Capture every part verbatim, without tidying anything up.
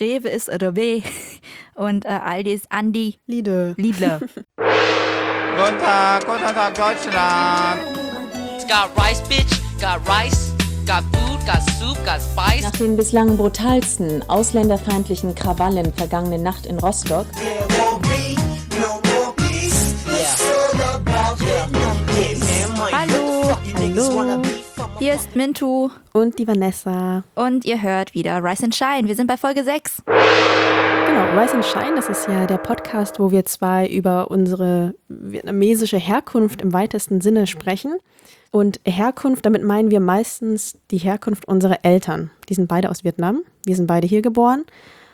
Rewe ist Rewe und äh, Aldi ist Andi. Liede. Lidle. Guten Tag, guten Tag, Deutschland. It's got rice, bitch, got rice, got food, got soup, got spice. Nach den bislang brutalsten ausländerfeindlichen Krawallen vergangene Nacht in Rostock Hallo. Hallo. Hier ist Mintu. Und die Vanessa. Und ihr hört wieder Rise and Shine. Wir sind bei Folge sechs. Genau, Rise and Shine, das ist ja der Podcast, wo wir zwei über unsere vietnamesische Herkunft im weitesten Sinne sprechen. Und Herkunft, damit meinen wir meistens die Herkunft unserer Eltern. Die sind beide aus Vietnam. Wir sind beide hier geboren.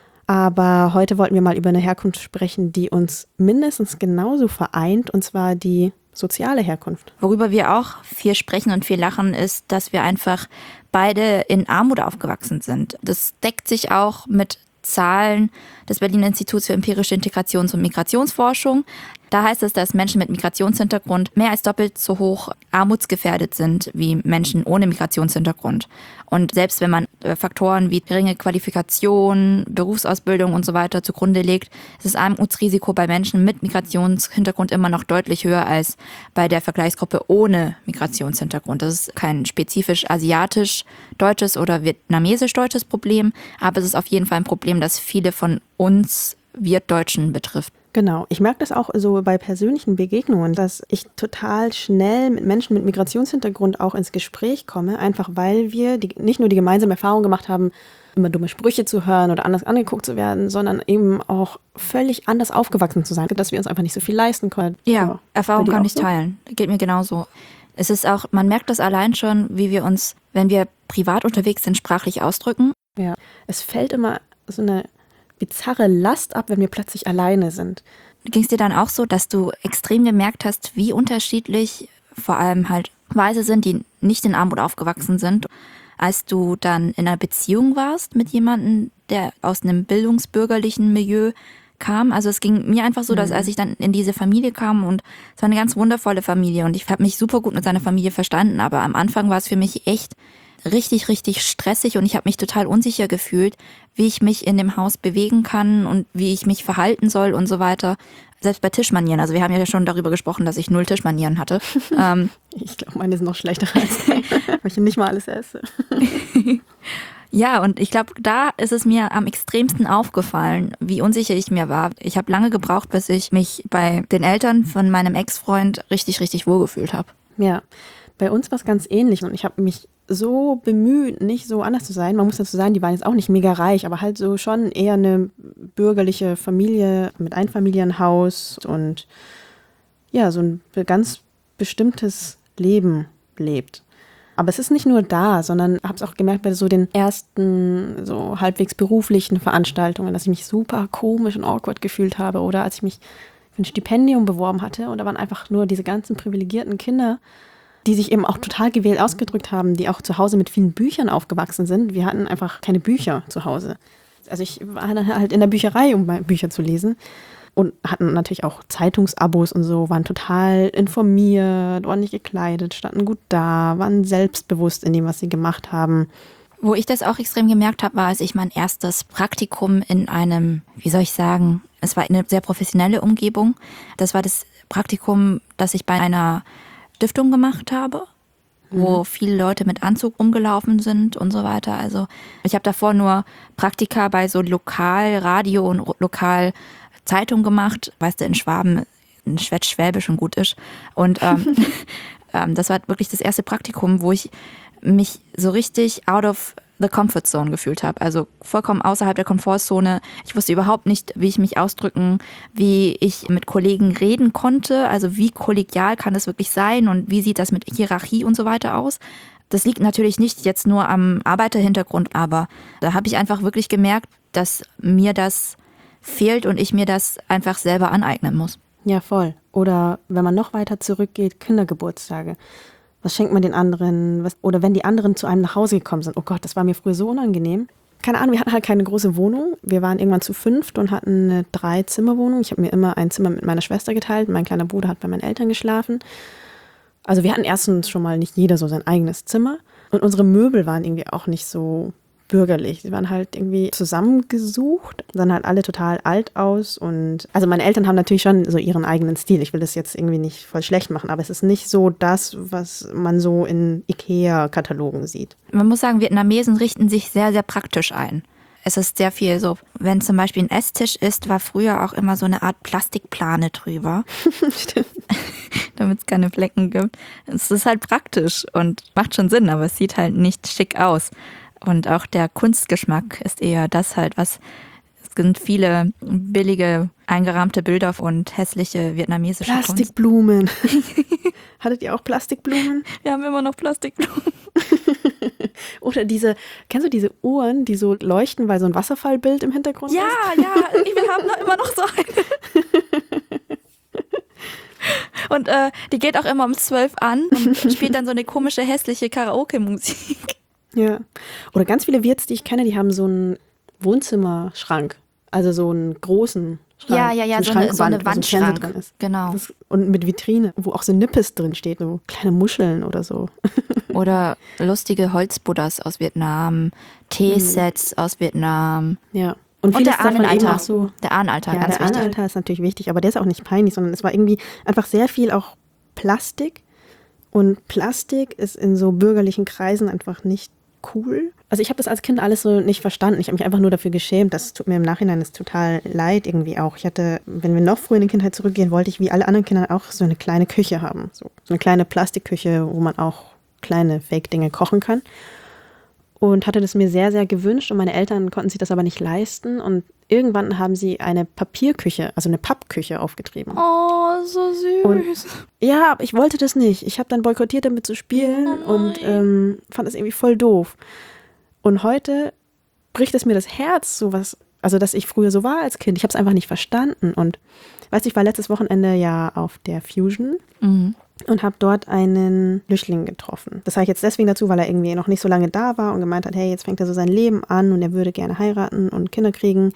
Aber heute wollten wir mal über eine Herkunft sprechen, die uns mindestens genauso vereint, und zwar die soziale Herkunft. Worüber wir auch viel sprechen und viel lachen, ist, dass wir einfach beide in Armut aufgewachsen sind. Das deckt sich auch mit Zahlen des Berliner Instituts für empirische Integrations- und Migrationsforschung. Da heißt es, dass Menschen mit Migrationshintergrund mehr als doppelt so hoch armutsgefährdet sind wie Menschen ohne Migrationshintergrund. Und selbst wenn man Faktoren wie geringe Qualifikation, Berufsausbildung und so weiter zugrunde legt, ist das Armutsrisiko bei Menschen mit Migrationshintergrund immer noch deutlich höher als bei der Vergleichsgruppe ohne Migrationshintergrund. Das ist kein spezifisch asiatisch-deutsches oder vietnamesisch-deutsches Problem, aber es ist auf jeden Fall ein Problem, das viele von uns Wirtdeutschen betrifft. Genau, ich merke das auch so bei persönlichen Begegnungen, dass ich total schnell mit Menschen mit Migrationshintergrund auch ins Gespräch komme, einfach weil wir die, nicht nur die gemeinsame Erfahrung gemacht haben, immer dumme Sprüche zu hören oder anders angeguckt zu werden, sondern eben auch völlig anders aufgewachsen zu sein, dass wir uns einfach nicht so viel leisten können. Ja, Aber Erfahrung kann ich so? teilen. Geht mir genauso. Es ist auch, man merkt das allein schon, wie wir uns, wenn wir privat unterwegs sind, sprachlich ausdrücken. Ja, es fällt immer so eine bizarre Last ab, wenn wir plötzlich alleine sind. Ging es dir dann auch so, dass du extrem gemerkt hast, wie unterschiedlich vor allem halt Weise sind, die nicht in Armut aufgewachsen sind, als du dann in einer Beziehung warst mit jemandem, der aus einem bildungsbürgerlichen Milieu kam? Also es ging mir einfach so, dass als ich dann in diese Familie kam, und es war eine ganz wundervolle Familie und ich habe mich super gut mit seiner Familie verstanden, aber am Anfang war es für mich echt richtig, richtig stressig und ich habe mich total unsicher gefühlt, wie ich mich in dem Haus bewegen kann und wie ich mich verhalten soll und so weiter. Selbst bei Tischmanieren. Also wir haben ja schon darüber gesprochen, dass ich null Tischmanieren hatte. ähm, ich glaube, meine sind noch schlechter als deine, weil ich nicht mal alles esse. Ja, und ich glaube, da ist es mir am extremsten aufgefallen, wie unsicher ich mir war. Ich habe lange gebraucht, bis ich mich bei den Eltern von meinem Ex-Freund richtig, richtig wohlgefühlt habe. Ja, bei uns war es ganz ähnlich und ich habe mich so bemüht, nicht so anders zu sein. Man muss dazu sagen, die waren jetzt auch nicht mega reich, aber halt so schon eher eine bürgerliche Familie mit Einfamilienhaus und ja, so ein ganz bestimmtes Leben lebt. Aber es ist nicht nur da, sondern ich habe es auch gemerkt bei so den ersten so halbwegs beruflichen Veranstaltungen, dass ich mich super komisch und awkward gefühlt habe oder als ich mich für ein Stipendium beworben hatte und da waren einfach nur diese ganzen privilegierten Kinder, die sich eben auch total gewählt ausgedrückt haben, die auch zu Hause mit vielen Büchern aufgewachsen sind. Wir hatten einfach keine Bücher zu Hause. Also ich war dann halt in der Bücherei, um Bücher zu lesen und hatten natürlich auch Zeitungsabos und so, waren total informiert, ordentlich gekleidet, standen gut da, waren selbstbewusst in dem, was sie gemacht haben. Wo ich das auch extrem gemerkt habe, war, als ich mein erstes Praktikum in einem, wie soll ich sagen, es war eine sehr professionelle Umgebung. Das war das Praktikum, das ich bei einer Stiftung gemacht habe, wo mhm. viele Leute mit Anzug rumgelaufen sind und so weiter. Also ich habe davor nur Praktika bei so Lokalradio und Lokalzeitung gemacht, weißt du, in Schwaben, in Schwäbisch und gut ist. Und ähm, ähm, das war wirklich das erste Praktikum, wo ich mich so richtig out of the comfort zone gefühlt habe. Also vollkommen außerhalb der Komfortzone. Ich wusste überhaupt nicht, wie ich mich ausdrücken, wie ich mit Kollegen reden konnte. Also wie kollegial kann das wirklich sein und wie sieht das mit Hierarchie und so weiter aus. Das liegt natürlich nicht jetzt nur am Arbeiterhintergrund, aber da habe ich einfach wirklich gemerkt, dass mir das fehlt und ich mir das einfach selber aneignen muss. Ja, voll. Oder wenn man noch weiter zurückgeht, Kindergeburtstage. Was schenkt man den anderen? Was, oder wenn die anderen zu einem nach Hause gekommen sind. Oh Gott, das war mir früher so unangenehm. Keine Ahnung, wir hatten halt keine große Wohnung. Wir waren irgendwann zu fünft und hatten eine Drei-Zimmer-Wohnung. Ich habe mir immer ein Zimmer mit meiner Schwester geteilt. Mein kleiner Bruder hat bei meinen Eltern geschlafen. Also wir hatten erstens schon mal nicht jeder so sein eigenes Zimmer. Und unsere Möbel waren irgendwie auch nicht so bürgerlich. Sie waren halt irgendwie zusammengesucht, sahen halt alle total alt aus und also meine Eltern haben natürlich schon so ihren eigenen Stil. Ich will das jetzt irgendwie nicht voll schlecht machen, aber es ist nicht so das, was man so in IKEA-Katalogen sieht. Man muss sagen, Vietnamesen richten sich sehr, sehr praktisch ein. Es ist sehr viel so, wenn zum Beispiel ein Esstisch ist, war früher auch immer so eine Art Plastikplane drüber. Stimmt. Damit es keine Flecken gibt. Es ist halt praktisch und macht schon Sinn, aber es sieht halt nicht schick aus. Und auch der Kunstgeschmack ist eher das halt, was, es sind viele billige, eingerahmte Bilder und hässliche vietnamesische Kunst. Plastikblumen. Hattet ihr auch Plastikblumen? Wir haben immer noch Plastikblumen. Oder diese, kennst du diese Uhren, die so leuchten, weil so ein Wasserfallbild im Hintergrund Ja, ist? ja, wir haben noch immer noch so eine. Und äh, die geht auch immer um zwölf an und spielt dann so eine komische, hässliche Karaoke-Musik. Ja. Oder ganz viele Wirts, die ich kenne, die haben so einen Wohnzimmerschrank. Also so einen großen Schrank. Ja, ja, ja, so, so eine, so eine wo ein Fernseher Wandschrank. drin ist. Genau. Das, und mit Vitrine, wo auch so Nippes drin steht, so kleine Muscheln oder so. Oder lustige Holzbuddhas aus Vietnam, Teesets mhm. aus Vietnam. Ja. Und, und der Ahnenaltar. So, der Ahnenaltar, ja, ganz der wichtig. Der Ahnenaltar ist natürlich wichtig, aber der ist auch nicht peinlich, sondern es war irgendwie einfach sehr viel auch Plastik. Und Plastik ist in so bürgerlichen Kreisen einfach nicht cool. Also ich habe das als Kind alles so nicht verstanden. Ich habe mich einfach nur dafür geschämt. Das tut mir im Nachhinein ist total leid irgendwie auch. Ich hatte, wenn wir noch früher in die Kindheit zurückgehen, wollte ich wie alle anderen Kinder auch so eine kleine Küche haben. So, so eine kleine Plastikküche, wo man auch kleine Fake-Dinge kochen kann. Und hatte das mir sehr, sehr gewünscht und meine Eltern konnten sich das aber nicht leisten und irgendwann haben sie eine Papierküche, also eine Pappküche aufgetrieben. Oh, so süß. Und, ja, aber ich wollte das nicht. Ich habe dann boykottiert, damit zu spielen oh und ähm, fand das irgendwie voll doof. Und heute bricht es mir das Herz, sowas, also dass ich früher so war als Kind. Ich habe es einfach nicht verstanden und weißt du, ich war letztes Wochenende ja auf der Fusion. Mhm. Und habe dort einen Flüchtling getroffen. Das sage ich jetzt deswegen dazu, weil er irgendwie noch nicht so lange da war und gemeint hat, hey, jetzt fängt er so sein Leben an und er würde gerne heiraten und Kinder kriegen.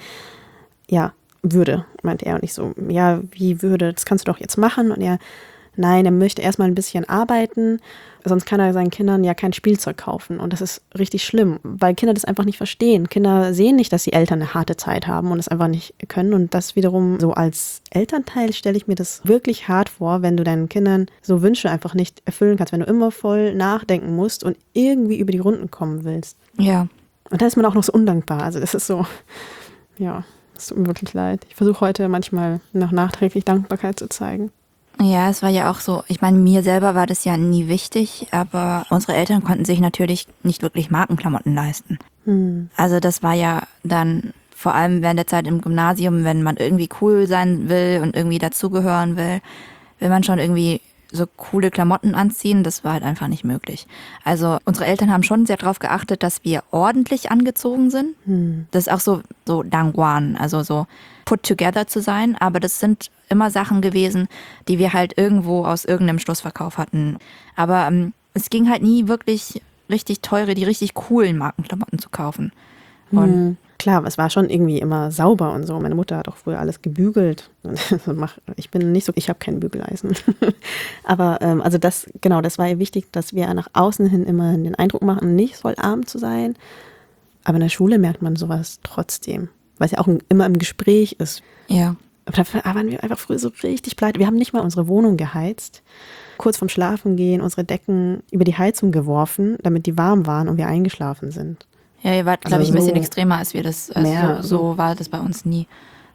Ja, würde, meinte er. Und ich so, ja, wie würde, das kannst du doch jetzt machen. Und er, nein, er möchte erstmal ein bisschen arbeiten, sonst kann er seinen Kindern ja kein Spielzeug kaufen. Und das ist richtig schlimm, weil Kinder das einfach nicht verstehen. Kinder sehen nicht, dass die Eltern eine harte Zeit haben und es einfach nicht können. Und das wiederum so als Elternteil stelle ich mir das wirklich hart vor, wenn du deinen Kindern so Wünsche einfach nicht erfüllen kannst, wenn du immer voll nachdenken musst und irgendwie über die Runden kommen willst. Ja. Und da ist man auch noch so undankbar. Also das ist so, ja, es tut mir wirklich leid. Ich versuche heute manchmal noch nachträglich Dankbarkeit zu zeigen. Ja, es war ja auch so, ich meine, mir selber war das ja nie wichtig, aber unsere Eltern konnten sich natürlich nicht wirklich Markenklamotten leisten. Hm. Also das war ja dann vor allem während der Zeit im Gymnasium, wenn man irgendwie cool sein will und irgendwie dazugehören will, will man schon irgendwie so coole Klamotten anziehen, das war halt einfach nicht möglich. Also unsere Eltern haben schon sehr darauf geachtet, dass wir ordentlich angezogen sind. Hm. Das ist auch so, so Dangguan, also so put together zu sein, aber das sind immer Sachen gewesen, die wir halt irgendwo aus irgendeinem Schlussverkauf hatten. Aber ähm, es ging halt nie wirklich richtig teure, die richtig coolen Markenklamotten zu kaufen. Und hm. Klar, es war schon irgendwie immer sauber und so. Meine Mutter hat auch früher alles gebügelt. Ich bin nicht so, ich habe kein Bügeleisen. Aber ähm, also das, genau, das war ihr wichtig, dass wir nach außen hin immer den Eindruck machen, nicht voll arm zu sein. Aber in der Schule merkt man sowas trotzdem, weil es ja auch immer im Gespräch ist. Ja. Aber da waren wir einfach früher so richtig pleite. Wir haben nicht mal unsere Wohnung geheizt. Kurz vorm Schlafengehen unsere Decken über die Heizung geworfen, damit die warm waren und wir eingeschlafen sind. Ja, ihr wart, glaube also ich, ein bisschen so extremer als wir das. Also mehr, so, so war das bei uns nie.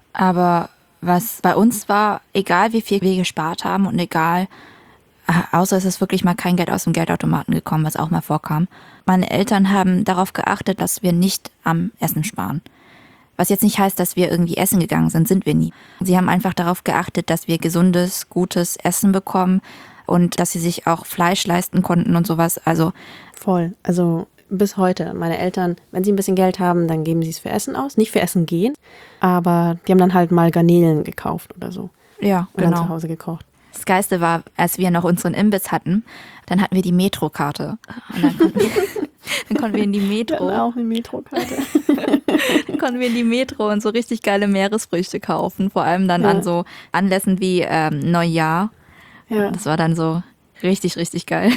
Aber was bei uns war, egal wie viel wir gespart haben und egal, außer es ist wirklich mal kein Geld aus dem Geldautomaten gekommen, was auch mal vorkam. Meine Eltern haben darauf geachtet, dass wir nicht am Essen sparen. Was jetzt nicht heißt, dass wir irgendwie essen gegangen sind, sind wir nie. Sie haben einfach darauf geachtet, dass wir gesundes, gutes Essen bekommen und dass sie sich auch Fleisch leisten konnten und sowas. Also voll. Also bis heute. Meine Eltern, wenn sie ein bisschen Geld haben, dann geben sie es für Essen aus. Nicht für Essen gehen, aber die haben dann halt mal Garnelen gekauft oder so. Ja, und genau. dann zu Hause gekocht. Das Geilste war, als wir noch unseren Imbiss hatten, dann hatten wir die Metrokarte. Und dann konnten wir, dann konnten wir in die Metro. Wir hatten auch eine Metrokarte. Dann konnten wir in die Metro und so richtig geile Meeresfrüchte kaufen. Vor allem dann ja. an so Anlässen wie ähm, Neujahr. Ja. Das war dann so Richtig, richtig geil.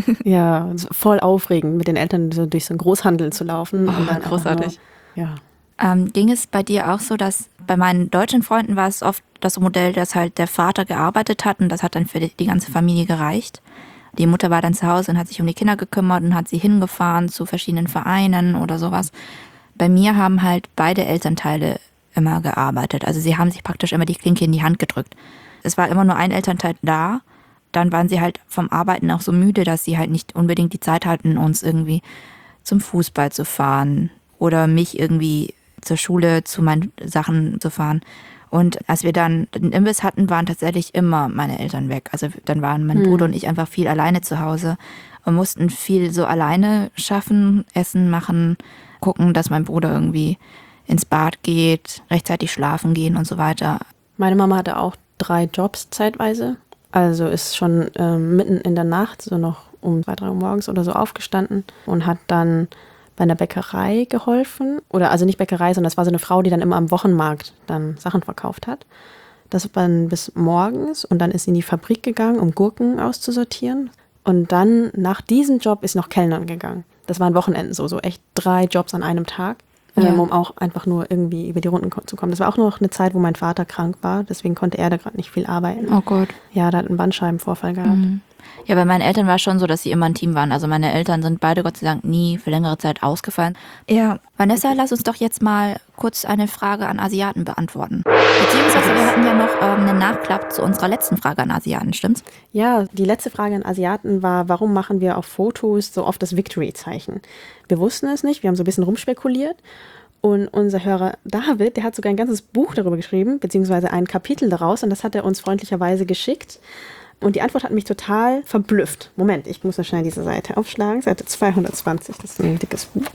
Ja, voll aufregend, mit den Eltern so durch so einen Großhandel zu laufen. Oh, und dann großartig. Nur, ja. Ähm, ging es bei dir auch so, dass bei meinen deutschen Freunden war es oft das Modell, dass halt der Vater gearbeitet hat und das hat dann für die, die ganze Familie gereicht. Die Mutter war dann zu Hause und hat sich um die Kinder gekümmert und hat sie hingefahren zu verschiedenen Vereinen oder sowas. Bei mir haben halt beide Elternteile immer gearbeitet. Also sie haben sich praktisch immer die Klinke in die Hand gedrückt. Es war immer nur ein Elternteil da. Dann waren sie halt vom Arbeiten auch so müde, dass sie halt nicht unbedingt die Zeit hatten, uns irgendwie zum Fußball zu fahren oder mich irgendwie zur Schule zu meinen Sachen zu fahren. Und als wir dann den Imbiss hatten, waren tatsächlich immer meine Eltern weg. Also dann waren mein hm. Bruder und ich einfach viel alleine zu Hause und mussten viel so alleine schaffen, Essen machen, gucken, dass mein Bruder irgendwie ins Bad geht, rechtzeitig schlafen gehen und so weiter. Meine Mama hatte auch drei Jobs zeitweise. Also ist schon ähm, mitten in der Nacht, so noch um zwei, drei Uhr morgens oder so aufgestanden und hat dann bei einer Bäckerei geholfen. Oder also nicht Bäckerei, sondern das war so eine Frau, die dann immer am Wochenmarkt dann Sachen verkauft hat. Das war dann bis morgens und dann ist sie in die Fabrik gegangen, um Gurken auszusortieren. Und dann nach diesem Job ist noch Kellnern gegangen. Das waren Wochenenden so, so echt drei Jobs an einem Tag. Ja. Ähm, um auch einfach nur irgendwie über die Runden zu kommen. Das war auch noch eine Zeit, wo mein Vater krank war, deswegen konnte er da gerade nicht viel arbeiten. Oh Gott. Ja, da hat einen Bandscheibenvorfall gehabt. Mhm. Ja, bei meinen Eltern war es schon so, dass sie immer ein Team waren. Also meine Eltern sind beide Gott sei Dank nie für längere Zeit ausgefallen. Ja, Vanessa, lass uns doch jetzt mal kurz eine Frage an Asiaten beantworten. Beziehungsweise wir hatten ja noch ähm, einen Nachklapp zu unserer letzten Frage an Asiaten, stimmt's? Ja, die letzte Frage an Asiaten war, warum machen wir auf Fotos so oft das Victory-Zeichen? Wir wussten es nicht, wir haben so ein bisschen rumspekuliert. Und unser Hörer David, der hat sogar ein ganzes Buch darüber geschrieben, beziehungsweise ein Kapitel daraus. Und das hat er uns freundlicherweise geschickt. Und die Antwort hat mich total verblüfft. Moment, ich muss noch schnell diese Seite aufschlagen. Seite zweihundertzwanzig, das ist ein dickes Buch.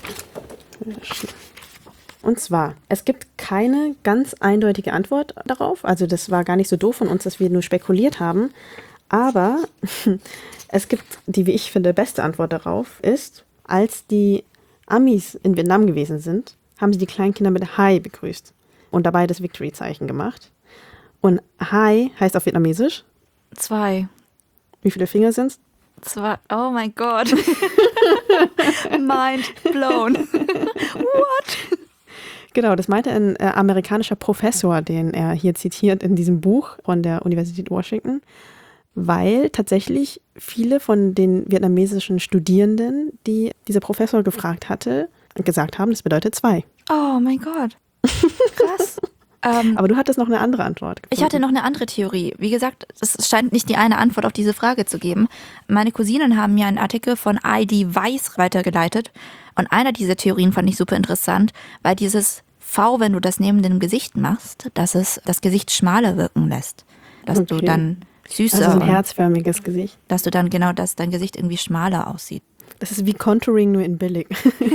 Und zwar, es gibt keine ganz eindeutige Antwort darauf. Also das war gar nicht so doof von uns, dass wir nur spekuliert haben. Aber es gibt die, wie ich finde, beste Antwort darauf ist, als die Amis in Vietnam gewesen sind, haben sie die Kleinkinder mit Hai begrüßt und dabei das Victory-Zeichen gemacht. Und Hai heißt auf Vietnamesisch? Zwei. Wie viele Finger sind's? Zwei. Oh mein Gott. Mind blown. What? Genau, das meinte ein äh, amerikanischer Professor, den er hier zitiert in diesem Buch von der Universität Washington, weil tatsächlich viele von den vietnamesischen Studierenden, die dieser Professor gefragt hatte, gesagt haben, das bedeutet zwei. Oh mein Gott. Krass. ähm, Aber du hattest noch eine andere Antwort gefunden. Ich hatte noch eine andere Theorie. Wie gesagt, es scheint nicht die eine Antwort auf diese Frage zu geben. Meine Cousinen haben mir einen Artikel von I D Weiss weitergeleitet und einer dieser Theorien fand ich super interessant, weil dieses V, wenn du das neben dem Gesicht machst, dass es das Gesicht schmaler wirken lässt. Dass okay. du dann süßer. Also ein herzförmiges Gesicht. Dass du dann genau, dass dein Gesicht irgendwie schmaler aussieht. Das ist wie Contouring, nur in billig.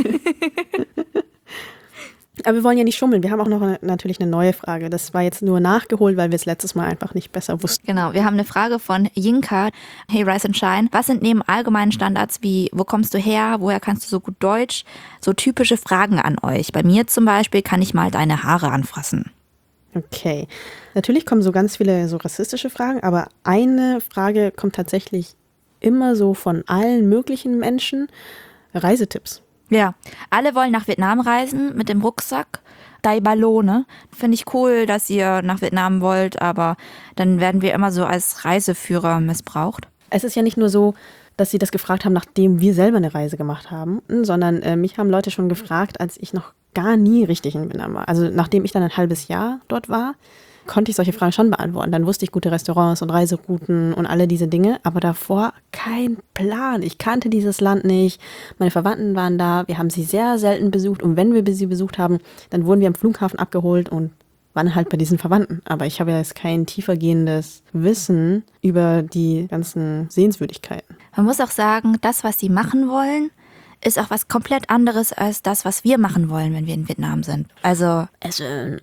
Aber wir wollen ja nicht schummeln. Wir haben auch noch eine, natürlich eine neue Frage. Das war jetzt nur nachgeholt, weil wir es letztes Mal einfach nicht besser wussten. Genau, wir haben eine Frage von Yinka. Hey Rise and Shine. Was sind neben allgemeinen Standards wie, wo kommst du her, woher kannst du so gut Deutsch, so typische Fragen an euch? Bei mir zum Beispiel, kann ich mal deine Haare anfassen? Okay. Natürlich kommen so ganz viele so rassistische Fragen, aber eine Frage kommt tatsächlich immer so von allen möglichen Menschen. Reisetipps. Ja, alle wollen nach Vietnam reisen mit dem Rucksack. Dai Ballone. Finde ich cool, dass ihr nach Vietnam wollt, aber dann werden wir immer so als Reiseführer missbraucht. Es ist ja nicht nur so, dass sie das gefragt haben, nachdem wir selber eine Reise gemacht haben, sondern äh, mich haben Leute schon gefragt, als ich noch gar nie richtig in Vietnam war. Also nachdem ich dann ein halbes Jahr dort war, konnte ich solche Fragen schon beantworten. Dann wusste ich gute Restaurants und Reiserouten und alle diese Dinge, aber davor kein Plan. Ich kannte dieses Land nicht. Meine Verwandten waren da. Wir haben sie sehr selten besucht und wenn wir sie besucht haben, dann wurden wir am Flughafen abgeholt und waren halt bei diesen Verwandten. Aber ich habe ja jetzt kein tiefergehendes Wissen über die ganzen Sehenswürdigkeiten. Man muss auch sagen, das, was sie machen wollen, ist auch was komplett anderes als das, was wir machen wollen, wenn wir in Vietnam sind. Also Essen.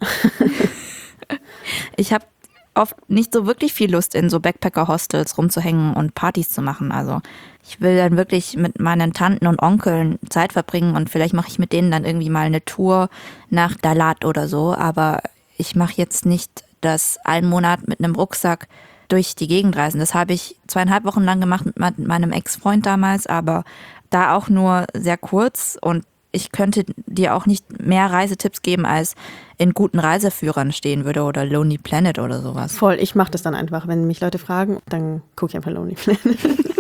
Ich habe oft nicht so wirklich viel Lust, in so Backpacker-Hostels rumzuhängen und Partys zu machen. Also ich will dann wirklich mit meinen Tanten und Onkeln Zeit verbringen und vielleicht mache ich mit denen dann irgendwie mal eine Tour nach Dalat oder so. Aber ich mache jetzt nicht das einen Monat mit einem Rucksack durch die Gegend reisen. Das habe ich zweieinhalb Wochen lang gemacht mit meinem Ex-Freund damals, aber da auch nur sehr kurz. Und ich könnte dir auch nicht mehr Reisetipps geben, als in guten Reiseführern stehen würde oder Lonely Planet oder sowas. Voll, ich mache das dann einfach. Wenn mich Leute fragen, dann gucke ich einfach Lonely Planet.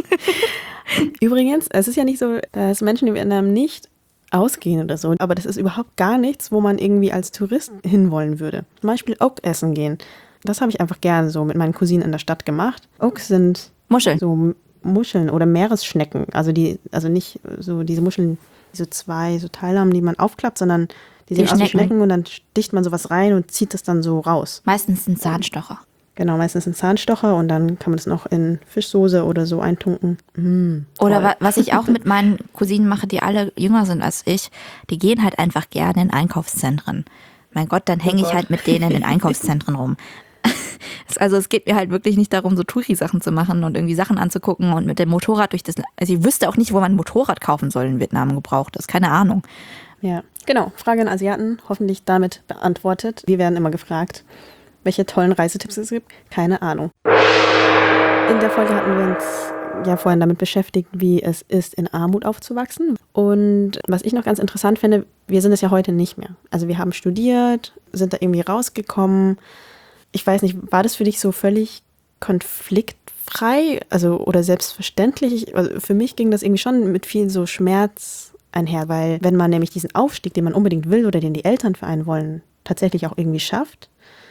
Übrigens, es ist ja nicht so, dass Menschen in Vietnam nicht ausgehen oder so, aber das ist überhaupt gar nichts, wo man irgendwie als Tourist hinwollen würde. Zum Beispiel Oak essen gehen. Das habe ich einfach gerne so mit meinen Cousinen in der Stadt gemacht. Oaks sind Muscheln. so Muscheln oder Meeresschnecken. Also die, also nicht so diese Muscheln, die so zwei so Teile haben, die man aufklappt, sondern die sehen Die aus wie Schnecken. Schnecken und dann sticht man sowas rein und zieht das dann so raus. Meistens ein Zahnstocher. Genau, meistens ein Zahnstocher und dann kann man das noch in Fischsoße oder so eintunken. Mm, Oder toll. wa- was ich auch mit meinen Cousinen mache, die alle jünger sind als ich, die gehen halt einfach gerne in Einkaufszentren. Mein Gott, dann hänge ich Gott. halt mit denen in Einkaufszentren rum. Also es geht mir halt wirklich nicht darum, so Touri-Sachen zu machen und irgendwie Sachen anzugucken und mit dem Motorrad durch das... Also ich wüsste auch nicht, wo man ein Motorrad kaufen soll in Vietnam gebraucht. Das ist keine Ahnung. Ja, genau. Frage an Asiaten, hoffentlich damit beantwortet. Wir werden immer gefragt, welche tollen Reisetipps es gibt. Keine Ahnung. In der Folge hatten wir uns ja vorhin damit beschäftigt, wie es ist, in Armut aufzuwachsen. Und was ich noch ganz interessant finde, wir sind es ja heute nicht mehr. Also wir haben studiert, sind da irgendwie rausgekommen. Ich weiß nicht, war das für dich so völlig konfliktfrei, also oder selbstverständlich? Also für mich ging das irgendwie schon mit viel so Schmerz einher, weil wenn man nämlich diesen Aufstieg, den man unbedingt will oder den die Eltern für einen wollen, tatsächlich auch irgendwie schafft,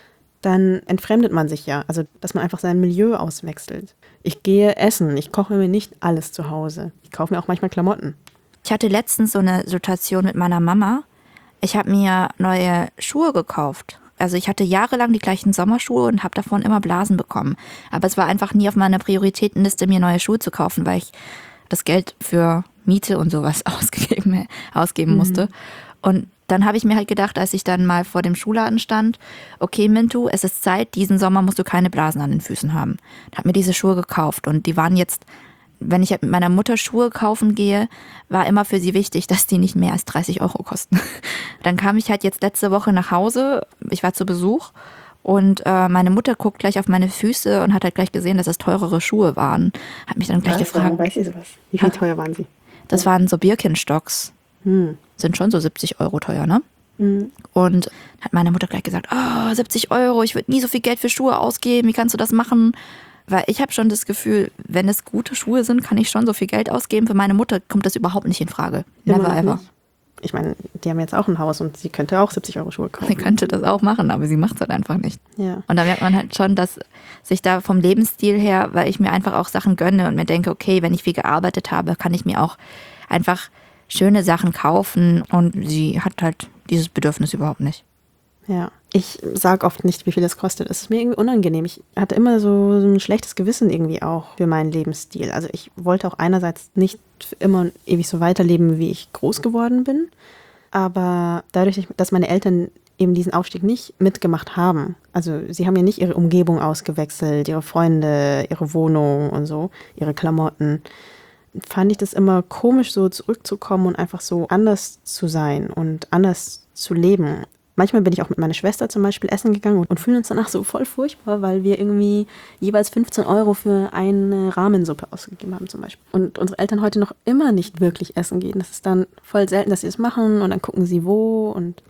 dann entfremdet man sich ja. Also dass man einfach sein Milieu auswechselt. Ich gehe essen, ich koche mir nicht alles zu Hause. Ich kaufe mir auch manchmal Klamotten. Ich hatte letztens so eine Situation mit meiner Mama. Ich habe mir neue Schuhe gekauft. Also ich hatte jahrelang die gleichen Sommerschuhe und habe davon immer Blasen bekommen. Aber es war einfach nie auf meiner Prioritätenliste, mir neue Schuhe zu kaufen, weil ich das Geld für Miete und sowas ausgegeben, ausgeben musste. Mhm. Und dann habe ich mir halt gedacht, als ich dann mal vor dem Schuhladen stand, okay Mintu, es ist Zeit, diesen Sommer musst du keine Blasen an den Füßen haben. Ich habe mir diese Schuhe gekauft und die waren jetzt, wenn ich mit meiner Mutter Schuhe kaufen gehe, war immer für sie wichtig, dass die nicht mehr als dreißig Euro kosten. Dann kam ich halt jetzt letzte Woche nach Hause, ich war zu Besuch und äh, meine Mutter guckt gleich auf meine Füße und hat halt gleich gesehen, dass das teurere Schuhe waren. Hat mich dann gleich Was? gefragt. Warum weiß sie sowas? Wie viel teuer waren sie? Das waren so Birkenstocks. Hm. Sind schon so siebzig Euro teuer, ne? Mhm. Und hat meine Mutter gleich gesagt, oh, siebzig Euro, ich würde nie so viel Geld für Schuhe ausgeben, wie kannst du das machen? Weil ich habe schon das Gefühl, wenn es gute Schuhe sind, kann ich schon so viel Geld ausgeben. Für meine Mutter kommt das überhaupt nicht in Frage. Immer Never noch ever. nicht. Ich meine, die haben jetzt auch ein Haus und sie könnte auch siebzig Euro Schuhe kaufen. Sie könnte das auch machen, aber sie macht es halt einfach nicht. Ja. Und da merkt man halt schon, dass sich da vom Lebensstil her, weil ich mir einfach auch Sachen gönne und mir denke, okay, wenn ich viel gearbeitet habe, kann ich mir auch einfach schöne Sachen kaufen und sie hat halt dieses Bedürfnis überhaupt nicht. Ja, ich sage oft nicht, wie viel das kostet. Es ist mir irgendwie unangenehm. Ich hatte immer so, so ein schlechtes Gewissen irgendwie auch für meinen Lebensstil. Also ich wollte auch einerseits nicht für immer und ewig so weiterleben, wie ich groß geworden bin. Aber dadurch, dass meine Eltern eben diesen Aufstieg nicht mitgemacht haben, also sie haben ja nicht ihre Umgebung ausgewechselt, ihre Freunde, ihre Wohnung und so, ihre Klamotten, fand ich das immer komisch, so zurückzukommen und einfach so anders zu sein und anders zu leben. Manchmal bin ich auch mit meiner Schwester zum Beispiel essen gegangen und fühlen uns danach so voll furchtbar, weil wir irgendwie jeweils fünfzehn Euro für eine Rahmensuppe ausgegeben haben zum Beispiel. Und unsere Eltern heute noch immer nicht wirklich essen gehen. Das ist dann voll selten, dass sie es machen und dann gucken sie wo und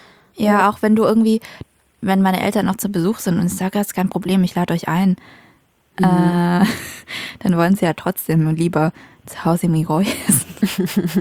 Ja, auch wenn du irgendwie, wenn meine Eltern noch zu Besuch sind und ich sage, das ist kein Problem, ich lade euch ein, mhm. äh, dann wollen sie ja trotzdem lieber zu Hause im Migoi essen.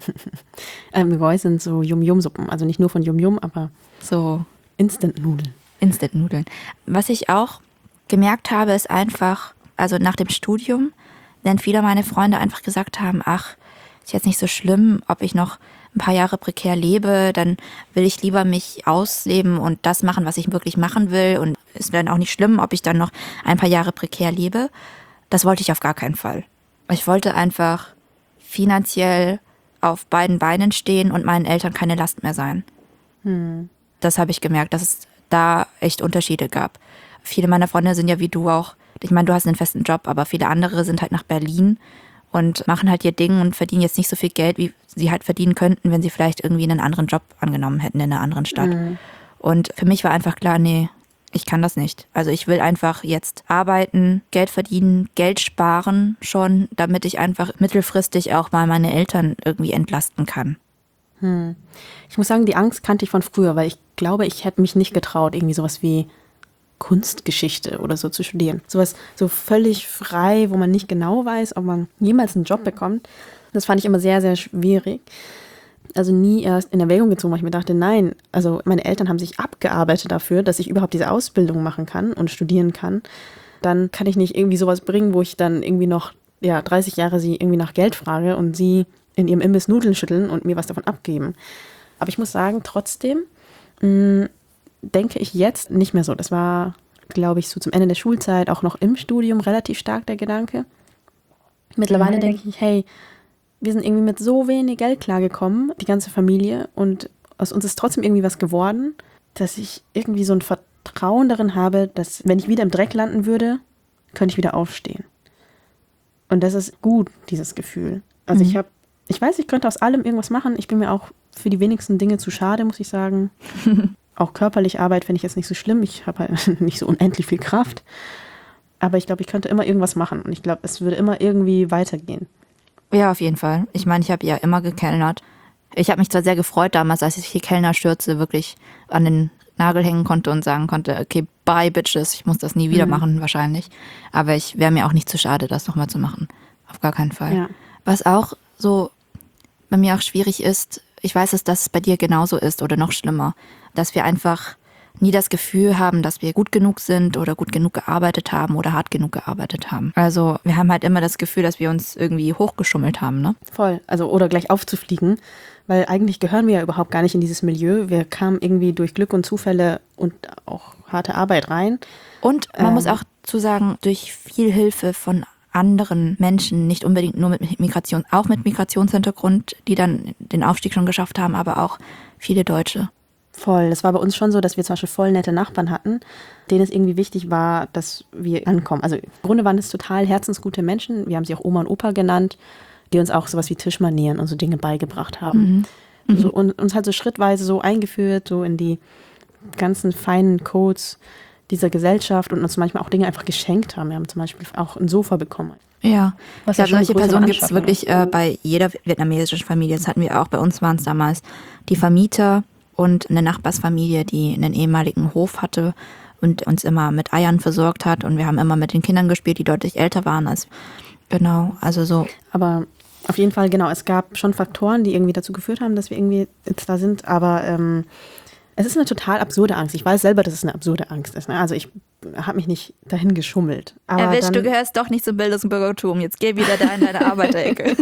ähm, Migoi sind so Yum-Yum-Suppen, also nicht nur von Yum-Yum, aber So Instant-Nudeln. Instant-Nudeln. Was ich auch gemerkt habe, ist einfach, also nach dem Studium, wenn viele meiner Freunde einfach gesagt haben, ach, ist jetzt nicht so schlimm, ob ich noch ein paar Jahre prekär lebe, dann will ich lieber mich ausleben und das machen, was ich wirklich machen will und ist dann auch nicht schlimm, ob ich dann noch ein paar Jahre prekär lebe. Das wollte ich auf gar keinen Fall. Ich wollte einfach finanziell auf beiden Beinen stehen und meinen Eltern keine Last mehr sein. Hm. Das habe ich gemerkt, dass es da echt Unterschiede gab. Viele meiner Freunde sind ja wie du auch, ich meine, du hast einen festen Job, aber viele andere sind halt nach Berlin und machen halt ihr Ding und verdienen jetzt nicht so viel Geld, wie sie halt verdienen könnten, wenn sie vielleicht irgendwie einen anderen Job angenommen hätten in einer anderen Stadt. Mhm. Und für mich war einfach klar, nee, ich kann das nicht. Also ich will einfach jetzt arbeiten, Geld verdienen, Geld sparen schon, damit ich einfach mittelfristig auch mal meine Eltern irgendwie entlasten kann. Hm. Ich muss sagen, die Angst kannte ich von früher, weil ich glaube, ich hätte mich nicht getraut, irgendwie sowas wie Kunstgeschichte oder so zu studieren. Sowas so völlig frei, wo man nicht genau weiß, ob man jemals einen Job bekommt. Das fand ich immer sehr, sehr schwierig. Also nie erst in Erwägung gezogen, weil ich mir dachte, nein, also meine Eltern haben sich abgearbeitet dafür, dass ich überhaupt diese Ausbildung machen kann und studieren kann. Dann kann ich nicht irgendwie sowas bringen, wo ich dann irgendwie noch ja, dreißig Jahre sie irgendwie nach Geld frage und sie in ihrem Imbiss Nudeln schütteln und mir was davon abgeben. Aber ich muss sagen, trotzdem mh, denke ich jetzt nicht mehr so. Das war, glaube ich, so zum Ende der Schulzeit, auch noch im Studium relativ stark der Gedanke. Mittlerweile mhm. denke ich, hey, wir sind irgendwie mit so wenig Geld klargekommen, die ganze Familie, und aus uns ist trotzdem irgendwie was geworden, dass ich irgendwie so ein Vertrauen darin habe, dass wenn ich wieder im Dreck landen würde, könnte ich wieder aufstehen. Und das ist gut, dieses Gefühl. Also mhm. ich habe, ich weiß, ich könnte aus allem irgendwas machen. Ich bin mir auch für die wenigsten Dinge zu schade, muss ich sagen. Auch körperlich Arbeit finde ich jetzt nicht so schlimm. Ich habe halt nicht so unendlich viel Kraft. Aber ich glaube, ich könnte immer irgendwas machen. Und ich glaube, es würde immer irgendwie weitergehen. Ja, auf jeden Fall. Ich meine, ich habe ja immer gekellnert. Ich habe mich zwar sehr gefreut damals, als ich die Kellnerstürze wirklich an den Nagel hängen konnte und sagen konnte, okay, bye Bitches, ich muss das nie wieder mhm. machen wahrscheinlich. Aber ich wäre mir auch nicht zu schade, das nochmal zu machen. Auf gar keinen Fall. Ja. Was auch so bei mir auch schwierig ist, ich weiß, dass das bei dir genauso ist oder noch schlimmer, dass wir einfach nie das Gefühl haben, dass wir gut genug sind oder gut genug gearbeitet haben oder hart genug gearbeitet haben. Also wir haben halt immer das Gefühl, dass wir uns irgendwie hochgeschummelt haben, ne? Voll, also oder gleich aufzufliegen, weil eigentlich gehören wir ja überhaupt gar nicht in dieses Milieu. Wir kamen irgendwie durch Glück und Zufälle und auch harte Arbeit rein. Und man ähm, muss auch zu sagen, durch viel Hilfe von anderen Menschen, nicht unbedingt nur mit Migration, auch mit Migrationshintergrund, die dann den Aufstieg schon geschafft haben, aber auch viele Deutsche. Voll. Das war bei uns schon so, dass wir zum Beispiel voll nette Nachbarn hatten, denen es irgendwie wichtig war, dass wir ankommen. Also im Grunde waren es total herzensgute Menschen. Wir haben sie auch Oma und Opa genannt, die uns auch sowas wie Tischmanieren und so Dinge beigebracht haben. Mhm. So, und uns halt so schrittweise so eingeführt, so in die ganzen feinen Codes dieser Gesellschaft und uns manchmal auch Dinge einfach geschenkt haben. Wir haben zum Beispiel auch ein Sofa bekommen. Ja, Was ich ja glaube, solche Personen gibt es wirklich äh, bei jeder vietnamesischen Familie. Das hatten wir auch. Bei uns waren es damals die Vermieter und eine Nachbarsfamilie, die einen ehemaligen Hof hatte und uns immer mit Eiern versorgt hat. Und wir haben immer mit den Kindern gespielt, die deutlich älter waren als, genau, also so. Aber auf jeden Fall, genau, es gab schon Faktoren, die irgendwie dazu geführt haben, dass wir irgendwie jetzt da sind. Aber ähm, es ist eine total absurde Angst. Ich weiß selber, dass es eine absurde Angst ist. Ne? Also ich habe mich nicht dahin geschummelt. Aber Erwischt, dann, du gehörst doch nicht zum Bildungsbürgertum. Jetzt geh wieder da in deine Arbeiterecke.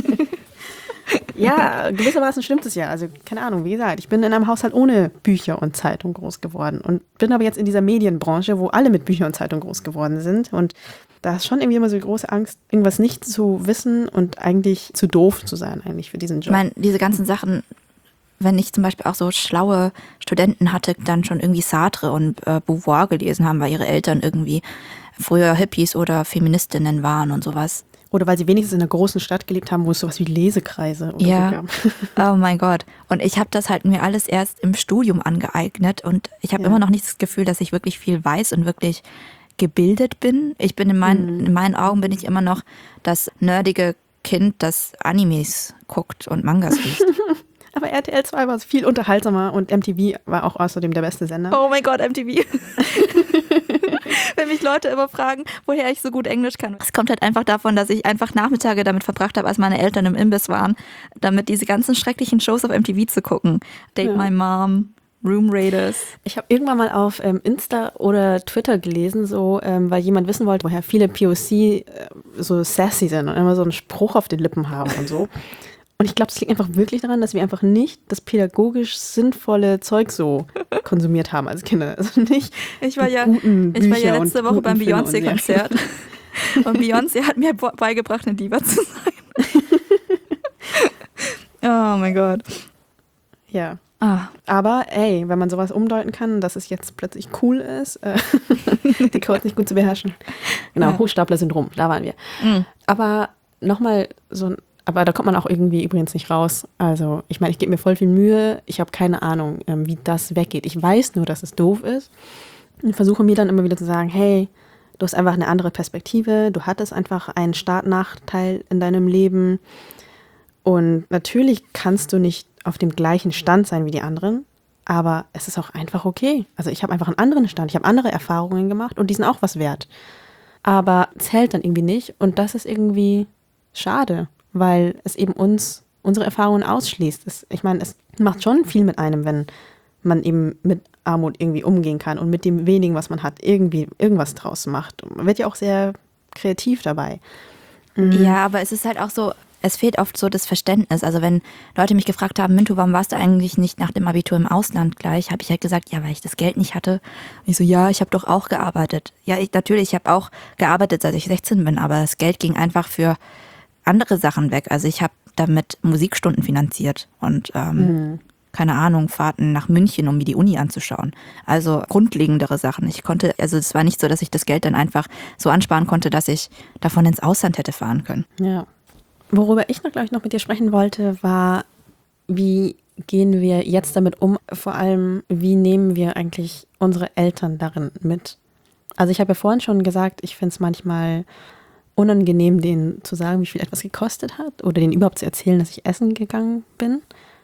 Ja, gewissermaßen stimmt es ja. Also keine Ahnung, wie gesagt, ich bin in einem Haushalt ohne Bücher und Zeitung groß geworden und bin aber jetzt in dieser Medienbranche, wo alle mit Büchern und Zeitung groß geworden sind. Und da ist schon irgendwie immer so die große Angst, irgendwas nicht zu wissen und eigentlich zu doof zu sein eigentlich für diesen Job. Ich meine, diese ganzen Sachen, wenn ich zum Beispiel auch so schlaue Studenten hatte, dann schon irgendwie Sartre und äh, Beauvoir gelesen haben, weil ihre Eltern irgendwie früher Hippies oder Feministinnen waren und sowas. Oder weil sie wenigstens in einer großen Stadt gelebt haben, wo es sowas wie Lesekreise oder ja. so gab. Oh mein Gott. Und ich habe das halt mir alles erst im Studium angeeignet und ich habe ja. immer noch nicht das Gefühl, dass ich wirklich viel weiß und wirklich gebildet bin. Ich bin in meinen, mhm. in meinen Augen bin ich immer noch das nerdige Kind, das Animes guckt und Mangas liest. Aber R T L zwei war viel unterhaltsamer und M T V war auch außerdem der beste Sender. Oh mein Gott, M T V. Wenn mich Leute immer fragen, woher ich so gut Englisch kann. Es kommt halt einfach davon, dass ich einfach Nachmittage damit verbracht habe, als meine Eltern im Imbiss waren, damit diese ganzen schrecklichen Shows auf M T V zu gucken. Date ja. My Mom, Room Raiders. Ich habe irgendwann mal auf ähm, Insta oder Twitter gelesen, so, ähm, weil jemand wissen wollte, woher viele P O C äh, so sassy sind und immer so einen Spruch auf den Lippen haben und so. Und ich glaube, es liegt einfach wirklich daran, dass wir einfach nicht das pädagogisch sinnvolle Zeug so konsumiert haben als Kinder. Also nicht ich war ja, ich war ja letzte Woche beim Beyoncé-Konzert. Und, und Beyoncé hat mir beigebracht, eine Diva zu sein. Oh mein Gott. Ja. Ah. Aber ey, wenn man sowas umdeuten kann, dass es jetzt plötzlich cool ist, äh, die Codes nicht gut zu beherrschen. Genau, ja. Hochstapler-Syndrom, da waren wir. Mhm. Aber nochmal so ein Aber da kommt man auch irgendwie übrigens nicht raus. Also ich meine, ich gebe mir voll viel Mühe. Ich habe keine Ahnung, ähm, wie das weggeht. Ich weiß nur, dass es doof ist. Und versuche mir dann immer wieder zu sagen, hey, du hast einfach eine andere Perspektive, du hattest einfach einen Startnachteil in deinem Leben und natürlich kannst du nicht auf dem gleichen Stand sein wie die anderen, aber es ist auch einfach okay. Also ich habe einfach einen anderen Stand, ich habe andere Erfahrungen gemacht und die sind auch was wert. Aber zählt dann irgendwie nicht und das ist irgendwie schade, weil es eben uns, unsere Erfahrungen ausschließt. Es, ich meine, es macht schon viel mit einem, wenn man eben mit Armut irgendwie umgehen kann und mit dem wenigen, was man hat, irgendwie irgendwas draus macht. Man wird ja auch sehr kreativ dabei. Mhm. Ja, aber es ist halt auch so, es fehlt oft so das Verständnis. Also wenn Leute mich gefragt haben, Mintu, warum warst du eigentlich nicht nach dem Abitur im Ausland gleich, habe ich halt gesagt, ja, weil ich das Geld nicht hatte. Und ich so, ja, ich habe doch auch gearbeitet. Ja, ich, natürlich, ich habe auch gearbeitet, seit ich sechzehn bin, aber das Geld ging einfach für andere Sachen weg. Also ich habe damit Musikstunden finanziert und ähm, mhm. keine Ahnung, Fahrten nach München, um mir die Uni anzuschauen. Also grundlegendere Sachen. Ich konnte, also es war nicht so, dass ich das Geld dann einfach so ansparen konnte, dass ich davon ins Ausland hätte fahren können. Ja. Worüber ich noch, glaube ich, noch mit dir sprechen wollte, war, wie gehen wir jetzt damit um? Vor allem, wie nehmen wir eigentlich unsere Eltern darin mit? Also ich habe ja vorhin schon gesagt, ich finde es manchmal unangenehm, denen zu sagen, wie viel etwas gekostet hat oder denen überhaupt zu erzählen, dass ich essen gegangen bin.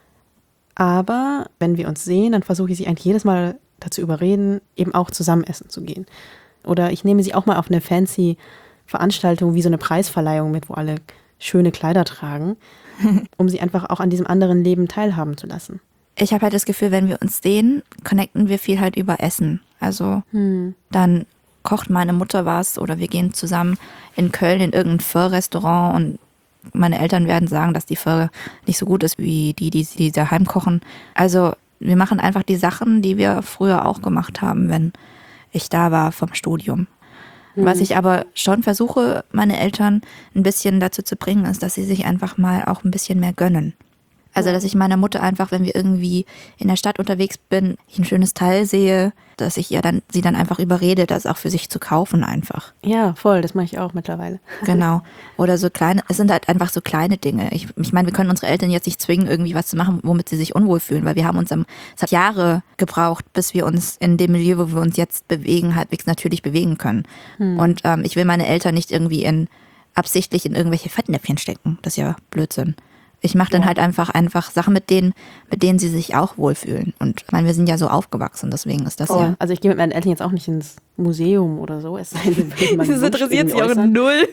Aber wenn wir uns sehen, dann versuche ich sie eigentlich jedes Mal dazu überreden, eben auch zusammen essen zu gehen. Oder ich nehme sie auch mal auf eine fancy Veranstaltung wie so eine Preisverleihung mit, wo alle schöne Kleider tragen, um sie einfach auch an diesem anderen Leben teilhaben zu lassen. Ich habe halt das Gefühl, wenn wir uns sehen, connecten wir viel halt über Essen. Also hm. dann kocht meine Mutter was oder wir gehen zusammen in Köln in irgendein Pho-Restaurant und meine Eltern werden sagen, dass die Pho nicht so gut ist wie die, die sie daheim kochen. Also wir machen einfach die Sachen, die wir früher auch gemacht haben, wenn ich da war vom Studium. Mhm. Was ich aber schon versuche, meine Eltern ein bisschen dazu zu bringen, ist, dass sie sich einfach mal auch ein bisschen mehr gönnen. Also, dass ich meiner Mutter einfach, wenn wir irgendwie in der Stadt unterwegs bin, ich ein schönes Teil sehe, dass ich ihr dann, sie dann einfach überrede, das auch für sich zu kaufen einfach. Ja, voll, das mache ich auch mittlerweile. Genau. Oder so kleine, es sind halt einfach so kleine Dinge. Ich, ich meine, wir können unsere Eltern jetzt nicht zwingen, irgendwie was zu machen, womit sie sich unwohl fühlen, weil wir haben uns am, es hat Jahre gebraucht, bis wir uns in dem Milieu, wo wir uns jetzt bewegen, halbwegs natürlich bewegen können. Hm. Und ähm, ich will meine Eltern nicht irgendwie in, absichtlich in irgendwelche Fettnäpfchen stecken. Das ist ja Blödsinn. Ich mache dann ja. halt einfach einfach Sachen mit denen, mit denen sie sich auch wohlfühlen. Und ich meine, wir sind ja so aufgewachsen, deswegen ist das oh, ja. Also ich gehe mit meinen Eltern jetzt auch nicht ins Museum oder so. Es sei denn, das interessiert sie auch null.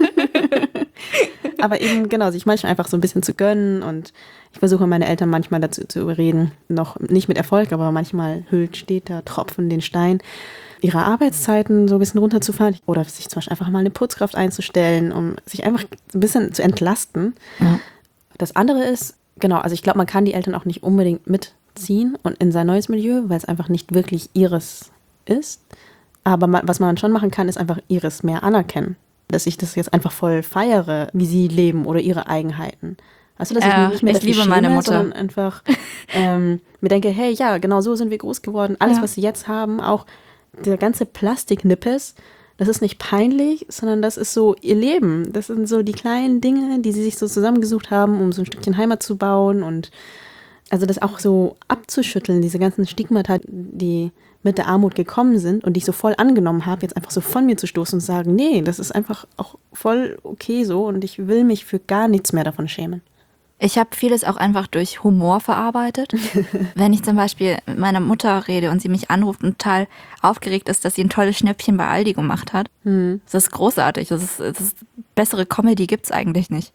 Aber eben, genau, sich manchmal einfach so ein bisschen zu gönnen. Und ich versuche meine Eltern manchmal dazu zu überreden, noch nicht mit Erfolg, aber manchmal hüllt steter Tropfen den Stein, ihre Arbeitszeiten so ein bisschen runterzufahren oder sich zum Beispiel einfach mal eine Putzkraft einzustellen, um sich einfach ein bisschen zu entlasten. Ja. Das andere ist, genau, also ich glaube, man kann die Eltern auch nicht unbedingt mitziehen und in sein neues Milieu, weil es einfach nicht wirklich ihres ist. Aber man, was man schon machen kann, ist einfach ihres mehr anerkennen. Dass ich das jetzt einfach voll feiere, wie sie leben oder ihre Eigenheiten. Also, dass ja, ich nicht mehr ich liebe meine Mutter, sondern einfach ähm, mir denke, hey, ja, genau so sind wir groß geworden. Alles, ja. was sie jetzt haben, auch der ganze Plastiknippes, das ist nicht peinlich, sondern das ist so ihr Leben. Das sind so die kleinen Dinge, die sie sich so zusammengesucht haben, um so ein Stückchen Heimat zu bauen. Und also das auch so abzuschütteln, diese ganzen Stigmata, die mit der Armut gekommen sind und die ich so voll angenommen habe, jetzt einfach so von mir zu stoßen und zu sagen, nee, das ist einfach auch voll okay so und ich will mich für gar nichts mehr davon schämen. Ich habe vieles auch einfach durch Humor verarbeitet. Wenn ich zum Beispiel mit meiner Mutter rede und sie mich anruft und total aufgeregt ist, dass sie ein tolles Schnäppchen bei Aldi gemacht hat. Hm. Das ist großartig. Das ist, das ist bessere Comedy gibt's eigentlich nicht.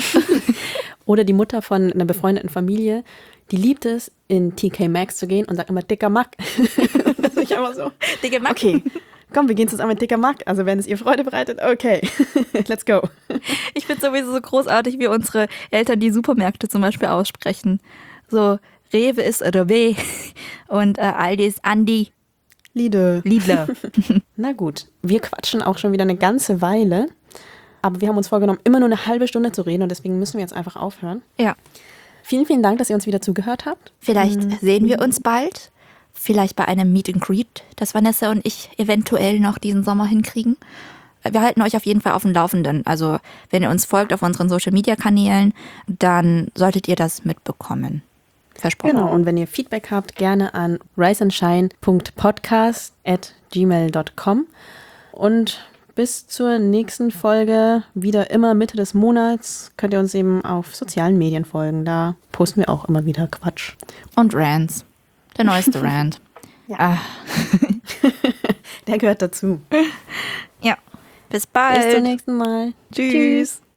Oder die Mutter von einer befreundeten Familie, die liebt es, in T K Maxx zu gehen und sagt immer, dicker Mack. Das ist einfach so. Dicker Mack. Okay. Komm, wir gehen zusammen mit dicker Mack. Also wenn es ihr Freude bereitet, okay, let's go. Ich finde sowieso so großartig, wie unsere Eltern die Supermärkte zum Beispiel aussprechen. So, Rewe ist Rewe und äh, Aldi ist Andi. Lidl. Lidl. Na gut, wir quatschen auch schon wieder eine ganze Weile. Aber wir haben uns vorgenommen, immer nur eine halbe Stunde zu reden und deswegen müssen wir jetzt einfach aufhören. Ja. Vielen, vielen Dank, dass ihr uns wieder zugehört habt. Vielleicht mhm. sehen wir uns bald. Vielleicht bei einem Meet and Greet, das Vanessa und ich eventuell noch diesen Sommer hinkriegen. Wir halten euch auf jeden Fall auf dem Laufenden. Also wenn ihr uns folgt auf unseren Social-Media-Kanälen, dann solltet ihr das mitbekommen. Versprochen. Genau, und wenn ihr Feedback habt, gerne an riseandshine punkt podcast at gmail punkt com. Und bis zur nächsten Folge, wieder immer Mitte des Monats, könnt ihr uns eben auf sozialen Medien folgen. Da posten wir auch immer wieder Quatsch. Und Rants. Der neueste Rant. Ja. Ah. Der gehört dazu. Ja. Bis bald. Bis zum nächsten Mal. Tschüss.